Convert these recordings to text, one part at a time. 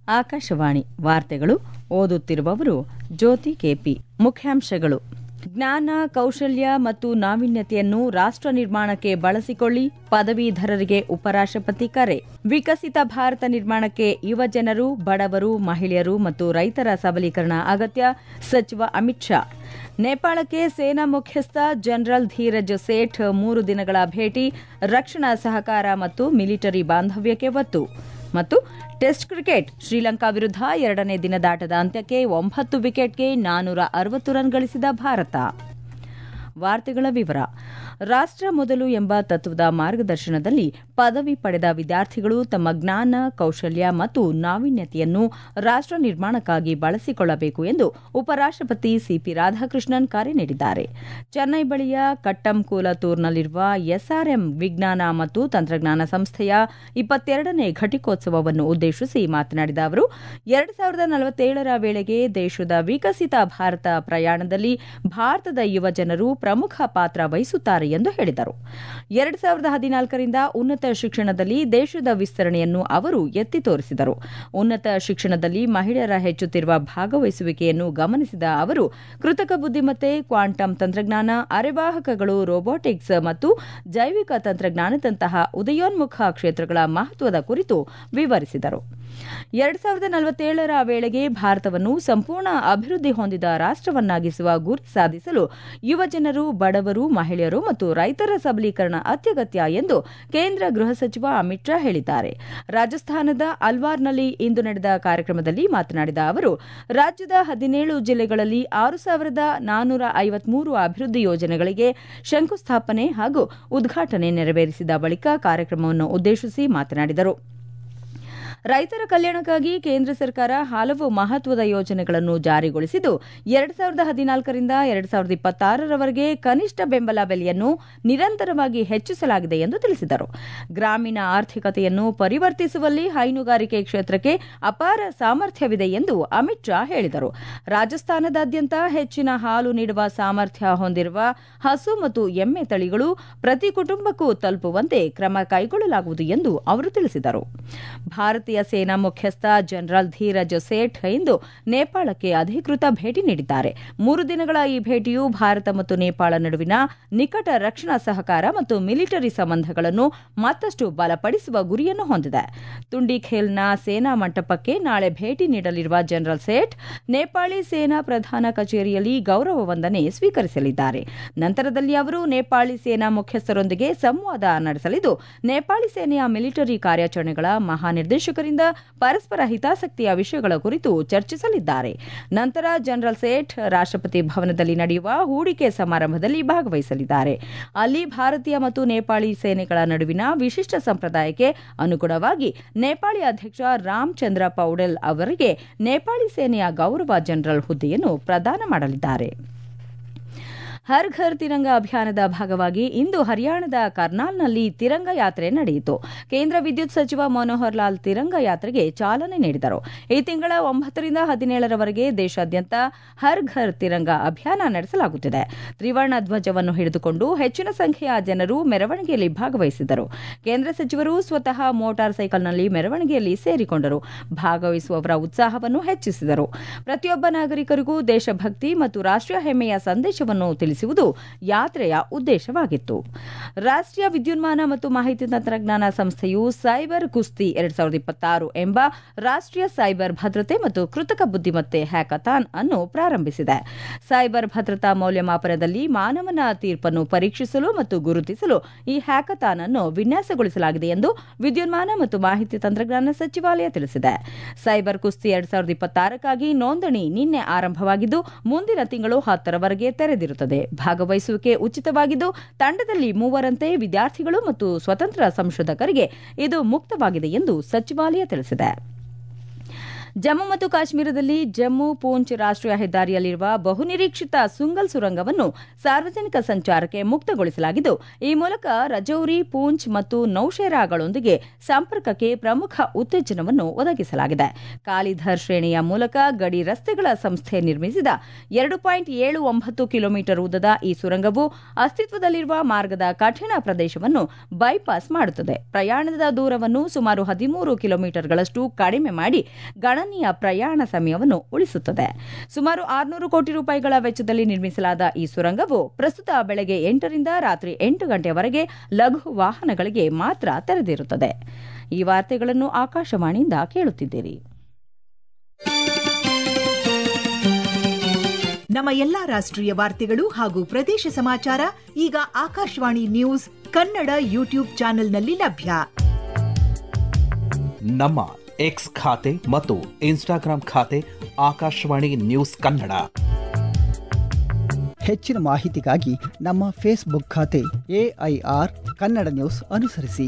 ಆಕಾಶವಾಣಿ ವಾರ್ತೆಗಳು ಓದುತ್ತಿರುವವರು ಜ್ಯೋತಿ ಕೆಪಿ. ಮುಖ್ಯಾಂಶಗಳು: ಜ್ಞಾನ, ಕೌಶಲ್ಯ ಮತ್ತು ನಾವೀನ್ಯತೆಯನ್ನು ರಾಷ್ಟ್ರ ನಿರ್ಮಾಣಕ್ಕೆ ಬಳಸಿಕೊಳ್ಳಿ, ಪದವೀಧರರಿಗೆ ಉಪರಾಷ್ಟ್ರಪತಿ ಕರೆ. ವಿಕಸಿತ ಭಾರತ ನಿರ್ಮಾಣಕ್ಕೆ ಯುವಜನರು, ಬಡವರು, ಮಹಿಳೆಯರು ಮತ್ತು ರೈತರ ಸಬಲೀಕರಣ ಅಗತ್ಯ, ಸಚಿವ ಅಮಿತ್ ಶಾ. ನೇಪಾಳಕ್ಕೆ ಸೇನಾ ಮುಖ್ಯಸ್ಥ ಜನರಲ್ ಧೀರಜ್ ಸೇಠ್ 3 ದಿನಗಳ ಭೇಟಿ, ರಕ್ಷಣಾ ಸಹಕಾರ ಮತ್ತು ಮಿಲಿಟರಿ ಬಾಂಧವ್ಯಕ್ಕೆ ಒತ್ತು. ಮತ್ತು ಟೆಸ್ಟ್ ಕ್ರಿಕೆಟ್, ಶ್ರೀಲಂಕಾ ವಿರುದ್ಧ 2ನೇ ದಿನದಾಟದ ಅಂತ್ಯಕ್ಕೆ 9 ವಿಕೆಟ್ಗೆ 460 ರನ್ ಗಳಿಸಿದ ಭಾರತ. ವಾರ್ತೆಗಳ ವಿವರ. ರಾಷ್ಟ್ರ ಮೊದಲು ಎಂಬ ತತ್ವದ ಮಾರ್ಗದರ್ಶನದಲ್ಲಿ ಪದವಿ ಪಡೆದ ವಿದ್ಯಾರ್ಥಿಗಳು ತಮ್ಮ ಜ್ಞಾನ, ಕೌಶಲ್ಯ ಮತ್ತು ನಾವೀನ್ಯತೆಯನ್ನು ರಾಷ್ಟ್ರ ನಿರ್ಮಾಣಕ್ಕಾಗಿ ಬಳಸಿಕೊಳ್ಳಬೇಕು ಎಂದು ಉಪರಾಷ್ಟ್ರಪತಿ ಸಿಪಿ ರಾಧಾಕೃಷ್ಣನ್ ಕರೆ ನೀಡಿದ್ದಾರೆ. ಚೆನ್ನೈ ಬಳಿಯ ಕಟ್ಟಂಕೂಲತೂರ್ನಲ್ಲಿರುವ ಎಸ್ಆರ್ಎಂ ವಿಜ್ಞಾನ ಮತ್ತು ತಂತ್ರಜ್ಞಾನ ಸಂಸ್ಥೆಯ 22ನೇ ಘಟಿಕೋತ್ಸವವನ್ನು ಉದ್ದೇಶಿಸಿ ಮಾತನಾಡಿದ ಅವರು, 2047ರ ವೇಳೆಗೆ ದೇಶದ ವಿಕಸಿತ ಭಾರತ ಪ್ರಯಾಣದಲ್ಲಿ ಭಾರತದ ಯುವಜನರು ಪ್ರಮುಖ ಪಾತ್ರ ವಹಿಸುತ್ತಾರೆ ಎಂದು ಹೇಳಿದರು. 2014ರಿಂದ ಉನ್ನತ ಶಿಕ್ಷಣದಲ್ಲಿ ದೇಶದ ವಿಸ್ತರಣೆಯನ್ನು ಅವರು ಎತ್ತಿ ತೋರಿಸಿದರು. ಉನ್ನತ ಶಿಕ್ಷಣದಲ್ಲಿ ಮಹಿಳೆಯರ ಹೆಚ್ಚುತ್ತಿರುವ ಭಾಗವಹಿಸುವಿಕೆಯನ್ನು ಗಮನಿಸಿದ ಅವರು, ಕೃತಕ ಬುದ್ದಿಮತ್ತೆ, ಕ್ವಾಂಟಮ್ ತಂತ್ರಜ್ಞಾನ, ಅರೆವಾಹಕಗಳು, ರೋಬೋಟಿಕ್ಸ್ ಮತ್ತು ಜೈವಿಕ ತಂತ್ರಜ್ಞಾನದಂತಹ ಉದಯೋನ್ಮುಖ ಕ್ಷೇತ್ರಗಳ ಮಹತ್ವದ ಕುರಿತು ವಿವರಿಸಿದರು. 2047ರ ವೇಳೆಗೆ ಭಾರತವನ್ನು ಸಂಪೂರ್ಣ ಅಭಿವೃದ್ಧಿ ಹೊಂದಿದ ರಾಷ್ಟ್ರವನ್ನಾಗಿಸುವ ಗುರಿ ಸಾಧಿಸಲು ಯುವಜನರು, ಬಡವರು, ಮಹಿಳೆಯರು ಮತ್ತು ರೈತರ ಸಬಲೀಕರಣ ಅತ್ಯಗತ್ಯ ಎಂದು ಕೇಂದ್ರ ಗೃಹ ಸಚಿವ ಅಮಿತ್ ಶಾ ಹೇಳಿದ್ದಾರೆ. ರಾಜಸ್ಥಾನದ ಅಲ್ವಾರ್ನಲ್ಲಿ ಇಂದು ನಡೆದ ಕಾರ್ಯಕ್ರಮದಲ್ಲಿ ಮಾತನಾಡಿದ ಅವರು, ರಾಜ್ಯದ 17 ಜಿಲ್ಲೆಗಳಲ್ಲಿ 6,453 ಅಭಿವೃದ್ಧಿ ಯೋಜನೆಗಳಿಗೆ ಶಂಕುಸ್ಥಾಪನೆ ಹಾಗೂ ಉದ್ಘಾಟನೆ ನೆರವೇರಿಸಿದ ಬಳಿಕ ಕಾರ್ಯಕ್ರಮವನ್ನು ಉದ್ದೇಶಿಸಿ ಮಾತನಾಡಿದರು. ರೈತರ ಕಲ್ಯಾಣಕ್ಕಾಗಿ ಕೇಂದ್ರ ಸರ್ಕಾರ ಹಲವು ಮಹತ್ವದ ಯೋಜನೆಗಳನ್ನು ಜಾರಿಗೊಳಿಸಿದ್ದು, 2014ರಿಂದ 2026ರವರೆಗೆ ಕನಿಷ್ಠ ಬೆಂಬಲ ಬೆಲೆಯನ್ನು ನಿರಂತರವಾಗಿ ಹೆಚ್ಚಿಸಲಾಗಿದೆ ಎಂದು ತಿಳಿಸಿದರು. ಗ್ರಾಮೀಣ ಆರ್ಥಿಕತೆಯನ್ನು ಪರಿವರ್ತಿಸುವಲ್ಲಿ ಹೈನುಗಾರಿಕೆ ಕ್ಷೇತ್ರಕ್ಕೆ ಅಪಾರ ಸಾಮರ್ಥ್ಯವಿದೆ ಎಂದು ಅಮಿತ್ ಶಾ ಹೇಳಿದರು. ರಾಜಸ್ಥಾನದಾದ್ಯಂತ ಹೆಚ್ಚಿನ ಹಾಲು ನೀಡುವ ಸಾಮರ್ಥ್ಯ ಹೊಂದಿರುವ ಹಸು ಮತ್ತು ಎಮ್ಮೆ ತಳಿಗಳು ಪ್ರತಿ ಕುಟುಂಬಕ್ಕೂ ತಲುಪುವಂತೆ ಕ್ರಮ ಕೈಗೊಳ್ಳಲಾಗುವುದು ಎಂದು ಅವರು ತಿಳಿಸಿದರು. ಭಾರತೀಯ ಸೇನಾ ಮುಖ್ಯಸ್ಥ ಜನರಲ್ ಧೀರಜ್ ಸೇಠ್ ಇಂದು ನೇಪಾಳಕ್ಕೆ ಅಧಿಕೃತ ಭೇಟಿ ನೀಡಿದ್ದಾರೆ. 3 ದಿನಗಳ ಈ ಭೇಟಿಯು ಭಾರತ ಮತ್ತು ನೇಪಾಳ ನಡುವಿನ ನಿಕಟ ರಕ್ಷಣಾ ಸಹಕಾರ ಮತ್ತು ಮಿಲಿಟರಿ ಸಂಬಂಧಗಳನ್ನು ಮತ್ತಷ್ಟು ಬಲಪಡಿಸುವ ಗುರಿಯನ್ನು ಹೊಂದಿದೆ. ತುಂಡಿಖೇಲ್ನ ಸೇನಾ ಮಂಟಪಕ್ಕೆ ನಾಳೆ ಭೇಟಿ ನೀಡಲಿರುವ ಜನರಲ್ ಸೇಠ್ ನೇಪಾಳಿ ಸೇನಾ ಪ್ರಧಾನ ಕಚೇರಿಯಲ್ಲಿ ಗೌರವ ವಂದನೆ ಸ್ವೀಕರಿಸಲಿದ್ದಾರೆ. ನಂತರದಲ್ಲಿ ಅವರು ನೇಪಾಳಿ ಸೇನಾ ಮುಖ್ಯಸ್ಥರೊಂದಿಗೆ ಸಂವಾದ ನಡೆಸಲಿದ್ದು, ನೇಪಾಳಿ ಸೇನೆಯ ಮಿಲಿಟರಿ ಕಾರ್ಯಾಚರಣೆಗಳ ಮಹಾನಿರ್ದೇಶಕರಿಂದ ಪರಸ್ಪರ ಹಿತಾಸಕ್ತಿಯ ವಿಷಯಗಳ ಕುರಿತು ಚರ್ಚಿಸಲಿದ್ದಾರೆ. ನಂತರ ಜನರಲ್ ಸೇಠ್ ರಾಷ್ಟ್ರಪತಿ ಭವನದಲ್ಲಿ ನಡೆಯುವ ಹೂಡಿಕೆ ಸಮಾರಂಭದಲ್ಲಿ ಭಾಗವಹಿಸಲಿದ್ದಾರೆ. ಅಲ್ಲಿ ಭಾರತೀಯ ಮತ್ತು ನೇಪಾಳಿ ಸೇನೆಗಳ ನಡುವಿನ ವಿಶಿಷ್ಟ ಸಂಪ್ರದಾಯಕ್ಕೆ ಅನುಗುಣವಾಗಿ ನೇಪಾಳಿ ಅಧ್ಯಕ್ಷ ರಾಮಚಂದ್ರ ಪೌಡೆಲ್ ಅವರಿಗೆ ನೇಪಾಳಿ ಸೇನೆಯ ಗೌರವ ಜನರಲ್ ಹುದ್ದೆಯನ್ನು ಪ್ರದಾನ ಮಾಡಲಿದ್ದಾರೆ. ಹರ್ ಘರ್ ತಿರಂಗ ಅಭಿಯಾನದ ಭಾಗವಾಗಿ ಇಂದು ಹರಿಯಾಣದ ಕರ್ನಾಲ್ನಲ್ಲಿ ತಿರಂಗ ಯಾತ್ರೆ ನಡೆಯಿತು. ಕೇಂದ್ರ ವಿದ್ಯುತ್ ಸಚಿವ ಮನೋಹರ್ ಲಾಲ್ ತಿರಂಗ ಯಾತ್ರೆಗೆ ಚಾಲನೆ ನೀಡಿದರು. ಈ ತಿಂಗಳ 9ರಿಂದ 17ರವರೆಗೆ ದೇಶಾದ್ಯಂತ ಹರ್ ಘರ್ ತಿರಂಗ ಅಭಿಯಾನ ನಡೆಸಲಾಗುತ್ತಿದೆ. ತ್ರಿವರ್ಣ ಧ್ವಜವನ್ನು ಹಿಡಿದುಕೊಂಡು ಹೆಚ್ಚಿನ ಸಂಖ್ಯೆಯ ಜನರು ಮೆರವಣಿಗೆಯಲ್ಲಿ ಭಾಗವಹಿಸಿದರು. ಕೇಂದ್ರ ಸಚಿವರು ಸ್ವತಃ ಮೋಟಾರ್ ಸೈಕಲ್ನಲ್ಲಿ ಮೆರವಣಿಗೆಯಲ್ಲಿ ಸೇರಿಕೊಂಡರು. ಭಾಗವಹಿಸುವವರ ಉತ್ಸಾಹವನ್ನು ಹೆಚ್ಚಿಸಿದರು. ಪ್ರತಿಯೊಬ್ಬ ನಾಗರಿಕರಿಗೂ ದೇಶಭಕ್ತಿ ಮತ್ತು ರಾಷ್ಟ್ರೀಯ ಹೆಮ್ಮೆಯ ಸಂದೇಶವನ್ನು ತಿಳಿಸುವುದು ಯಾತ್ರೆಯ ಉದ್ದೇಶವಾಗಿತ್ತು. ರಾಷ್ಟ್ರೀಯ ವಿದ್ಯುನ್ಮಾನ ಮತ್ತು ಮಾಹಿತಿ ತಂತ್ರಜ್ಞಾನ ಸಂಸ್ಥೆಯು ಸೈಬರ್ ಕುಸ್ತಿ 2026 ಎಂಬ ರಾಷ್ಟ್ರೀಯ ಸೈಬರ್ ಭದ್ರತೆ ಮತ್ತು ಕೃತಕ ಬುದ್ದಿಮತ್ತೆ ಹ್ಯಾಕಥಾನ್ ಅನ್ನು ಪ್ರಾರಂಭಿಸಿದೆ. ಸೈಬರ್ ಭದ್ರತಾ ಮೌಲ್ಯಮಾಪನದಲ್ಲಿ ಮಾನವನ ತೀರ್ಪನ್ನು ಪರೀಕ್ಷಿಸಲು ಮತ್ತು ಗುರುತಿಸಲು ಈ ಹ್ಯಾಕಥಾನ್ ಅನ್ನು ವಿನ್ಯಾಸಗೊಳಿಸಲಾಗಿದೆ ಎಂದು ವಿದ್ಯುನ್ಮಾನ ಮತ್ತು ಮಾಹಿತಿ ತಂತ್ರಜ್ಞಾನ ಸಚಿವಾಲಯ ತಿಳಿಸಿದೆ. ಸೈಬರ್ ಕುಸ್ತಿ 2026ಕ್ಕಾಗಿ ನೋಂದಣಿ ನಿನ್ನೆ ಆರಂಭವಾಗಿದ್ದು, ಮುಂದಿನ ತಿಂಗಳು 10ರವರೆಗೆ ತೆರೆದಿರುತ್ತದೆ. ಭಾಗವಹಿಸುವಿಕೆ ಉಚಿತವಾಗಿದ್ದು, ತಂಡದಲ್ಲಿ 3ರಂತೆ ವಿದ್ಯಾರ್ಥಿಗಳು ಮತ್ತು ಸ್ವತಂತ್ರ ಸಂಶೋಧಕರಿಗೆ ಇದು ಮುಕ್ತವಾಗಿದೆ ಎಂದು ಸಚಿವಾಲಯ ತಿಳಿಸಿದೆ. ಜಮ್ಮು ಮತ್ತು ಕಾಶ್ಮೀರದಲ್ಲಿ ಜಮ್ಮು ಪೂಂಚ್ ರಾಷ್ಟ್ರೀಯ ಹೆದ್ದಾರಿಯಲ್ಲಿರುವ ಬಹುನಿರೀಕ್ಷಿತ ಸುಂಗಲ್ ಸುರಂಗವನ್ನು ಸಾರ್ವಜನಿಕ ಸಂಚಾರಕ್ಕೆ ಮುಕ್ತಗೊಳಿಸಲಾಗಿದ್ದು, ಈ ಮೂಲಕ ರಜೌರಿ, ಪೂಂಚ್ ಮತ್ತು ನೌಶೇರಾಗಳೊಂದಿಗೆ ಸಂಪರ್ಕಕ್ಕೆ ಪ್ರಮುಖ ಉತ್ತೇಜನವನ್ನು ಒದಗಿಸಲಾಗಿದೆ. ಕಾಲಿಧರ್ ಶ್ರೇಣಿಯ ಮೂಲಕ ಗಡಿ ರಸ್ತೆಗಳ ಸಂಸ್ಥೆ ನಿರ್ಮಿಸಿದ 2.79 ಕಿಲೋಮೀಟರ್ ಉದ್ದದ ಈ ಸುರಂಗವು ಅಸ್ತಿತ್ವದಲ್ಲಿರುವ ಮಾರ್ಗದ ಕಠಿಣ ಪ್ರದೇಶವನ್ನು ಬೈಪಾಸ್ ಮಾಡುತ್ತದೆ. ಪ್ರಯಾಣದ ದೂರವನ್ನು ಸುಮಾರು 13 ಕಿಲೋಮೀಟರ್ಗಳಷ್ಟು ಕಡಿಮೆ ಮಾಡಿ ಗಣನೀಯ ಪ್ರಯಾಣ ಸಮಯವನ್ನು ಉಳಿಸುತ್ತದೆ. ಸುಮಾರು 600 ಕೋಟಿ ರೂಪಾಯಿಗಳ ವೆಚ್ಚದಲ್ಲಿ ನಿರ್ಮಿಸಲಾದ ಈ ಸುರಂಗವು ಪ್ರಸ್ತುತ ಬೆಳಗ್ಗೆ 8 ರಿಂದ ರಾತ್ರಿ 8 ಗಂಟೆಯವರೆಗೆ ಲಘು ವಾಹನಗಳಿಗೆ ಮಾತ್ರ ತೆರೆದಿರುತ್ತದೆ. ಈ ವಾರ್ತೆಗಳನ್ನು ಆಕಾಶವಾಣಿಯಿಂದ ಕೇಳುತ್ತಿದ್ದೀರಿ. ನಮ್ಮ ಎಲ್ಲಾ ರಾಷ್ಟ್ರೀಯ ವಾರ್ತೆಗಳು ಹಾಗೂ ಪ್ರದೇಶ ಸಮಾಚಾರ ಈಗ ಆಕಾಶವಾಣಿ ನ್ಯೂಸ್ ಕನ್ನಡ ಯೂಟ್ಯೂಬ್ ಚಾನೆಲ್ನಲ್ಲಿ ಲಭ್ಯ. ನಮ್ಮ ಎಕ್ಸ್ ಖಾತೆ ಮತ್ತು ಇನ್ಸ್ಟಾಗ್ರಾಂ ಖಾತೆ ಆಕಾಶವಾಣಿ ನ್ಯೂಸ್ ಕನ್ನಡ. ಹೆಚ್ಚಿನ ಮಾಹಿತಿಗಾಗಿ ನಮ್ಮ ಫೇಸ್ಬುಕ್ ಖಾತೆ AIR ಕನ್ನಡ ನ್ಯೂಸ್ ಅನುಸರಿಸಿ.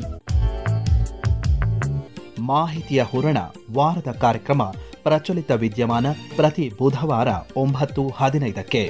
ಮಾಹಿತಿಯ ಹೂರಣ ವಾರದ ಕಾರ್ಯಕ್ರಮ ಪ್ರಚಲಿತ ವಿದ್ಯಮಾನ ಪ್ರತಿ ಬುಧವಾರ 9:15.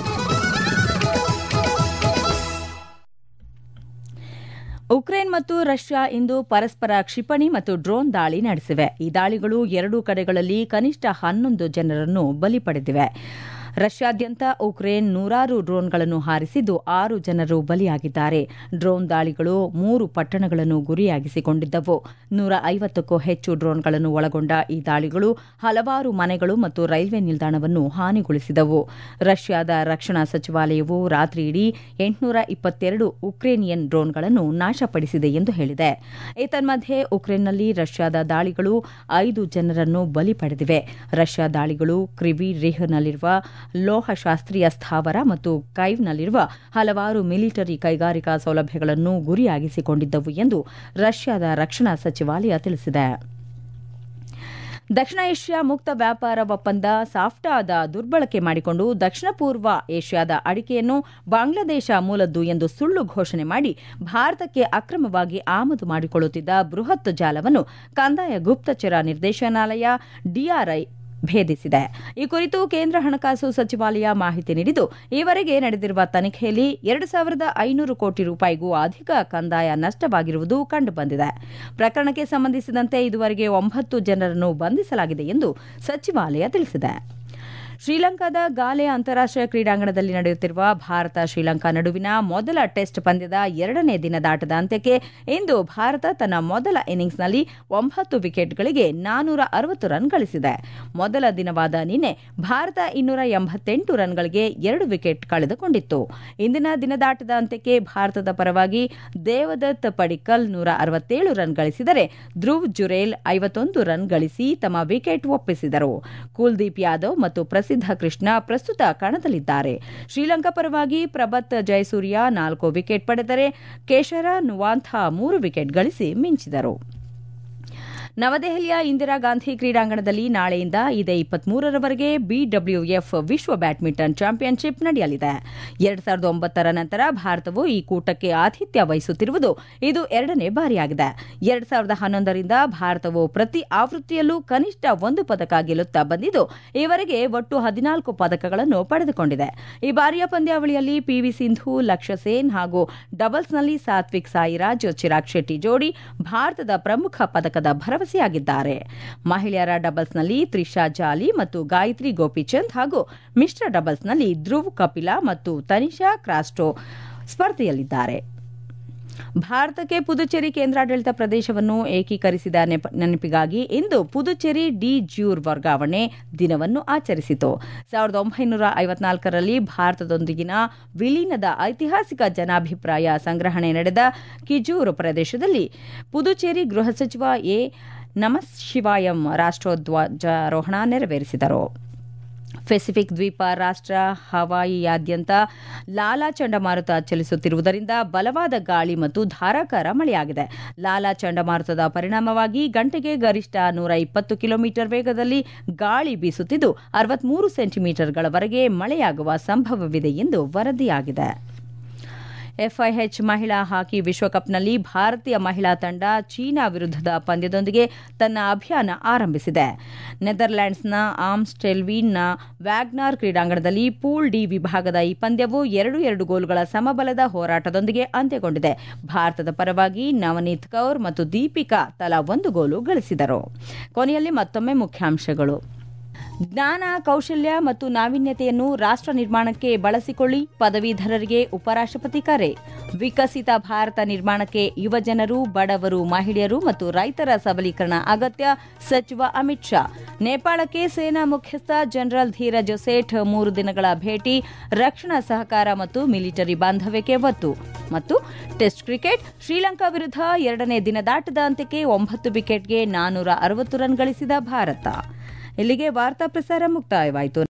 ಉಕ್ರೇನ್ ಮತ್ತು ರಷ್ಯಾ ಇಂದು ಪರಸ್ಪರ ಕ್ಷಿಪಣಿ ಮತ್ತು ಡ್ರೋನ್ ದಾಳಿ ನಡೆಸಿವೆ. ಈ ದಾಳಿಗಳು ಎರಡೂ ಕಡೆಗಳಲ್ಲಿ ಕನಿಷ್ಠ 11 ಜನರನ್ನು ಬಲಿ ಪಡೆದಿವೆ. ರಷ್ಯಾದ್ಯಂತ ಉಕ್ರೇನ್ ನೂರಾರು ಡ್ರೋನ್ಗಳನ್ನು ಹಾರಿಸಿದ್ದು 6 ಜನರು ಬಲಿಯಾಗಿದ್ದಾರೆ. ಡ್ರೋನ್ ದಾಳಿಗಳು 3 ಪಟ್ಟಣಗಳನ್ನು ಗುರಿಯಾಗಿಸಿಕೊಂಡಿದ್ದವು. 150ಕ್ಕೂ ಹೆಚ್ಚು ಡ್ರೋನ್ಗಳನ್ನು ಒಳಗೊಂಡ ಈ ದಾಳಿಗಳು ಹಲವಾರು ಮನೆಗಳು ಮತ್ತು ರೈಲ್ವೆ ನಿಲ್ದಾಣವನ್ನು ಹಾನಿಗೊಳಿಸಿದವು. ರಷ್ಯಾದ ರಕ್ಷಣಾ ಸಚಿವಾಲಯವು ರಾತ್ರಿಯಿಡೀ 822 ಉಕ್ರೇನಿಯನ್ ಡ್ರೋನ್ಗಳನ್ನು ನಾಶಪಡಿಸಿದೆ ಎಂದು ಹೇಳಿದೆ. ಏತನ್ಮಧ್ಯೆ ಉಕ್ರೇನ್ನಲ್ಲಿ ರಷ್ಯಾದ ದಾಳಿಗಳು 5 ಜನರನ್ನು ಬಲಿ ಪಡೆದಿವೆ. ರಷ್ಯಾ ದಾಳಿಗಳು ಕ್ರಿವಿ ರಿಹ್ನಲ್ಲಿರುವ ಲೋಹಶಾಸ್ತ್ರೀಯ ಸ್ಥಾವರ ಮತ್ತು ಕೈವ್ನಲ್ಲಿರುವ ಹಲವಾರು ಮಿಲಿಟರಿ ಕೈಗಾರಿಕಾ ಸೌಲಭ್ಯಗಳನ್ನು ಗುರಿಯಾಗಿಸಿಕೊಂಡಿದ್ದವು ಎಂದು ರಷ್ಯಾದ ರಕ್ಷಣಾ ಸಚಿವಾಲಯ ತಿಳಿಸಿದೆ. ದಕ್ಷಿಣ ಏಷ್ಯಾ ಮುಕ್ತ ವ್ಯಾಪಾರ ಒಪ್ಪಂದ ಸಾಫ್ಟಾದ ದುರ್ಬಳಕೆ ಮಾಡಿಕೊಂಡು ದಕ್ಷಿಣ ಪೂರ್ವ ಏಷ್ಯಾದ ಅಡಿಕೆಯನ್ನು ಬಾಂಗ್ಲಾದೇಶ ಮೂಲದ್ದು ಎಂದು ಸುಳ್ಳು ಘೋಷಣೆ ಮಾಡಿ ಭಾರತಕ್ಕೆ ಅಕ್ರಮವಾಗಿ ಆಮದು ಮಾಡಿಕೊಳ್ಳುತ್ತಿದ್ದ ಬೃಹತ್ ಜಾಲವನ್ನು ಕಂದಾಯ ಗುಪ್ತಚರ ನಿರ್ದೇಶನಾಲಯ DRI ಭೇದಿಸಿದೆ. ಈ ಕುರಿತು ಕೇಂದ್ರ ಹಣಕಾಸು ಸಚಿವಾಲಯ ಮಾಹಿತಿ ನೀಡಿದ್ದು, ಈವರೆಗೆ ನಡೆದಿರುವ ತನಿಖೆಯಲ್ಲಿ 2,500 ಕೋಟಿ ರೂಪಾಯಿಗೂ ಅಧಿಕ ಕಂದಾಯ ನಷ್ಟವಾಗಿರುವುದು ಕಂಡುಬಂದಿದೆ. ಪ್ರಕರಣಕ್ಕೆ ಸಂಬಂಧಿಸಿದಂತೆ ಇದುವರೆಗೆ 9 ಜನರನ್ನು ಬಂಧಿಸಲಾಗಿದೆ ಎಂದು ಸಚಿವಾಲಯ ತಿಳಿಸಿದೆ. ಶ್ರೀಲಂಕಾದ ಗಾಲೆ ಅಂತಾರಾಷ್ಟೀಯ ಕ್ರೀಡಾಂಗಣದಲ್ಲಿ ನಡೆಯುತ್ತಿರುವ ಭಾರತ ಶ್ರೀಲಂಕಾ ನಡುವಿನ ಮೊದಲ ಟೆಸ್ಟ್ ಪಂದ್ಯದ 2ನೇ ದಿನದಾಟದ ಅಂತ್ಯಕ್ಕೆ ಇಂದು ಭಾರತ ತನ್ನ ಮೊದಲ ಇನ್ನಿಂಗ್ಸ್ನಲ್ಲಿ 9 ವಿಕೆಟ್ಗಳಿಗೆ 460 ರನ್ ಗಳಿಸಿದೆ. ಮೊದಲ ದಿನವಾದ ನಿನ್ನೆ ಭಾರತ 288 ರನ್ಗಳಿಗೆ 2 ವಿಕೆಟ್ ಕಳೆದುಕೊಂಡಿತ್ತು. ಇಂದಿನ ದಿನದಾಟದ ಅಂತ್ಯಕ್ಕೆ ಭಾರತದ ಪರವಾಗಿ ದೇವದತ್ ಪಡಿಕ್ಕಲ್ 167 ರನ್ ಗಳಿಸಿದರೆ ಧ್ರುವ್ ಜುರೇಲ್ 51 ರನ್ ಗಳಿಸಿ ತಮ್ಮ ವಿಕೆಟ್ ಒಪ್ಪಿಸಿದರು. ಕುಲ್ದೀಪ್ ಯಾದವ್ ಮತ್ತು ಪ್ರಸಿದ್ಧ ಕೃಷ್ಣ ಪ್ರಸ್ತುತ ಕಣದಲ್ಲಿದ್ದಾರೆ. ಶ್ರೀಲಂಕಾ ಪರವಾಗಿ ಪ್ರಭತ್ ಜಯಸೂರ್ಯ 4 ವಿಕೆಟ್ ಪಡೆದರೆ ಕೇಶರ ನುವಾಂಥ 3 ವಿಕೆಟ್ ಗಳಿಸಿ ಮಿಂಚಿದರು. ನವದೆಹಲಿಯ ಇಂದಿರಾ ಗಾಂಧಿ ಕ್ರೀಡಾಂಗಣದಲ್ಲಿ ನಾಳೆಯಿಂದ ಇದೇ 23ರವರೆಗೆ BWF ವಿಶ್ವ ಬ್ಯಾಡ್ಮಿಂಟನ್ ಚಾಂಪಿಯನ್ಶಿಪ್ ನಡೆಯಲಿದೆ. 2009ರ ನಂತರ ಭಾರತವು ಈ ಕೂಟಕ್ಕೆ ಆತಿಥ್ಯ ವಹಿಸುತ್ತಿರುವುದು ಇದು 2ನೇ ಬಾರಿಯಾಗಿದೆ. 2011ರಿಂದ ಭಾರತವು ಪ್ರತಿ ಆವೃತ್ತಿಯಲ್ಲೂ ಕನಿಷ್ಠ 1 ಪದಕ ಗೆಲ್ಲುತ್ತಾ ಬಂದಿದ್ದು, ಈವರೆಗೆ ಒಟ್ಟು 14 ಪದಕಗಳನ್ನು ಪಡೆದುಕೊಂಡಿದೆ. ಈ ಬಾರಿಯ ಪಂದ್ಯಾವಳಿಯಲ್ಲಿ PV ಸಿಂಧು, ಲಕ್ಷ್ಯ ಸೇನ್ ಹಾಗೂ ಡಬಲ್ಸ್ನಲ್ಲಿ ಸಾತ್ವಿಕ್ ಸಾಯಿರಾಜ್, ಚಿರಾಗ್ ಶೆಟ್ಟಿ ಜೋಡಿ ಭಾರತದ ಪ್ರಮುಖ ಪದಕದ ಭರವಸೆಯಾಗಿದ್ದಾರೆ. ಮಹಿಳೆಯರ ಡಬಲ್ಸ್ನಲ್ಲಿ ತ್ರಿಷಾ ಜಾಲಿ ಮತ್ತು ಗಾಯತ್ರಿ ಗೋಪಿಚಂದ್ ಹಾಗೂ ಮಿಶ್ರ ಡಬಲ್ಸ್ನಲ್ಲಿ ಧ್ರುವ್ ಕಪಿಲಾ ಮತ್ತು ತನಿಷಾ ಕ್ರಾಸ್ಟೋ ಸ್ಪರ್ಧೆಯಲ್ಲಿದ್ದಾರೆ. ಭಾರತಕ್ಕೆ ಪುದುಚೇರಿ ಕೇಂದ್ರಾಡಳಿತ ಪ್ರದೇಶವನ್ನು ಏಕೀಕರಿಸಿದ ನೆನಪಿಗಾಗಿ ಇಂದು ಪುದುಚೇರಿ ಡಿ ಜ್ಯೂರ್ ವರ್ಗಾವಣೆ ದಿನವನ್ನು ಆಚರಿಸಿತು. 1954ರಲ್ಲಿ ಭಾರತದೊಂದಿಗಿನ ವಿಲೀನದ ಐತಿಹಾಸಿಕ ಜನಾಭಿಪ್ರಾಯ ಸಂಗ್ರಹಣೆ ನಡೆದ ಕಿಜೂರು ಪ್ರದೇಶದಲ್ಲಿ ಪುದುಚೇರಿ ಗೃಹ ಸಚಿವ ಎ ನಮಃಶಿವಾಯಂ ರಾಷ್ಟ್ರೋಧ್ವಜಾರೋಹಣ ನೆರವೇರಿಸಿದರು. ಪೆಸಿಫಿಕ್ ದ್ವೀಪ ರಾಷ್ಟ್ರ ಹವಾಯಿಯಾದ್ಯಂತ ಲಾಲಾ ಚಂಡಮಾರುತ ಚಲಿಸುತ್ತಿರುವುದರಿಂದ ಬಲವಾದ ಗಾಳಿ ಮತ್ತು ಧಾರಾಕಾರ ಮಳೆಯಾಗಿದೆ. ಲಾಲಾ ಚಂಡಮಾರುತದ ಪರಿಣಾಮವಾಗಿ ಗಂಟೆಗೆ ಗರಿಷ್ಠ 120 ಕಿಲೋಮೀಟರ್ ವೇಗದಲ್ಲಿ ಗಾಳಿ ಬೀಸುತ್ತಿದ್ದು 63 ಸೆಂಟಿಮೀಟರ್ಗಳವರೆಗೆ ಮಳೆಯಾಗುವ ಸಂಭವವಿದೆ ಎಂದು ವರದಿಯಾಗಿದೆ. FIH ಮಹಿಳಾ ಹಾಕಿ ವಿಶ್ವಕಪ್ನಲ್ಲಿ ಭಾರತೀಯ ಮಹಿಳಾ ತಂಡ ಚೀನಾ ವಿರುದ್ಧದ ಪಂದ್ಯದೊಂದಿಗೆ ತನ್ನ ಅಭಿಯಾನ ಆರಂಭಿಸಿದೆ. ನೆದರ್ಲ್ಯಾಂಡ್ಸ್ನ ಆಮ್ಸ್ಟೆಲ್ವೀನ್ನ ವ್ಯಾಗ್ನಾರ್ ಕ್ರೀಡಾಂಗಣದಲ್ಲಿ ಪೂಲ್ ಡಿ ವಿಭಾಗದ ಈ ಪಂದ್ಯವು 2-2 ಗೋಲುಗಳ ಸಮಬಲದ ಹೋರಾಟದೊಂದಿಗೆ ಅಂತ್ಯಗೊಂಡಿದೆ. ಭಾರತದ ಪರವಾಗಿ ನವನೀತ್ ಕೌರ್ ಮತ್ತು ದೀಪಿಕಾ ತಲಾ 1 ಗೋಲು ಗಳಿಸಿದರು. ಕೊನೆಯಲ್ಲಿ ಮತ್ತೊಮ್ಮೆ ಮುಖ್ಯಾಂಶಗಳು. ಜ್ಞಾನ, ಕೌಶಲ್ಯ ಮತ್ತು ನಾವೀನ್ಯತೆಯನ್ನು ರಾಷ್ಟ್ರ ನಿರ್ಮಾಣಕ್ಕೆ ಬಳಸಿಕೊಳ್ಳಿ, ಪದವೀಧರರಿಗೆ ಉಪರಾಷ್ಟ್ರಪತಿ ಕರೆ. ವಿಕಸಿತ ಭಾರತ ನಿರ್ಮಾಣಕ್ಕೆ ಯುವಜನರು, ಬಡವರು, ಮಹಿಳೆಯರು ಮತ್ತು ರೈತರ ಸಬಲೀಕರಣ ಅಗತ್ಯ ಸಚಿವ ಅಮಿತ್ ಶಾ. ನೇಪಾಳಕ್ಕೆ ಸೇನಾ ಮುಖ್ಯಸ್ಥ ಜನರಲ್ ಧೀರಜ್ ಸೇಠ್ 3 ದಿನಗಳ ಭೇಟಿ, ರಕ್ಷಣಾ ಸಹಕಾರ ಮತ್ತು ಮಿಲಿಟರಿ ಬಾಂಧವ್ಯಕ್ಕೆ ಒತ್ತು. ಮತ್ತು ಟೆಸ್ಟ್ ಕ್ರಿಕೆಟ್, ಶ್ರೀಲಂಕಾ ವಿರುದ್ಧ 2ನೇ ದಿನದಾಟದ ಅಂತ್ಯಕ್ಕೆ 9 ವಿಕೆಟ್ಗೆ 460 ರನ್ ಗಳಿಸಿದ ಭಾರತ. ಇಲ್ಲಿಗೆ ವಾರ್ತಾ ಪ್ರಸಾರ ಮುಕ್ತಾಯವಾಯಿತು.